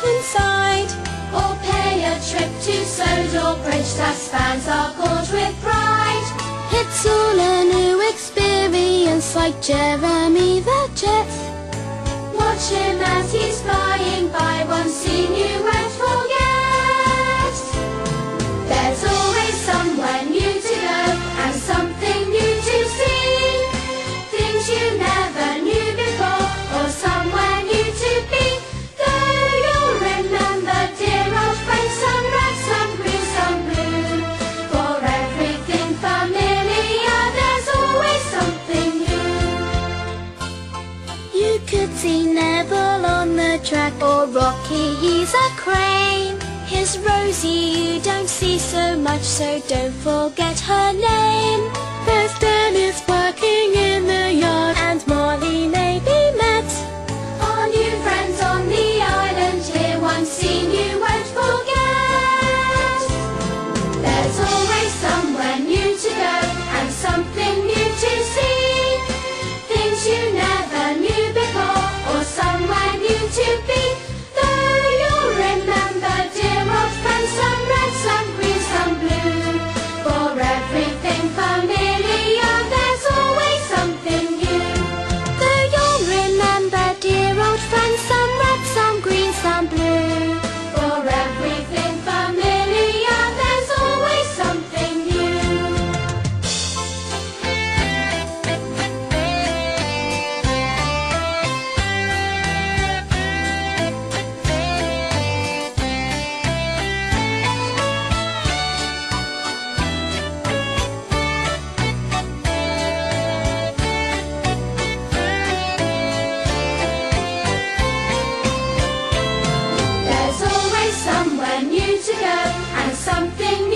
inside. Or pay a trip to Sodor Bridge, that's fans are called with pride. It's all a new experience, like Jeremy the Jet. Watch him as he's flying by, one scene you won't forget. There's always somewhere new to go, and something new to see. Things you never knew before, or somewhere new to be. Though you'll remember dear old friends, some red, some green, some blue. For everything familiar, there's always something new. You could see Neville on the track, or Rocky, he's a crane. Here's Rosie, you don't see so much, so don't forget her name. There's Dennis working in the yard, and Molly may be met. Our new friends on the island here, one scene you won't forget. There's always somewhere new to go, and something new to see. Things you never knew before, or somewhere new to be. Though you'll remember dear old friends, some red, some green, some blue. For everything familiar, there's always something new. Though you'll remember dear old friends, some red, some green, some blue. For everything familiar, there's always something new. There's always somewhere new to go, and something new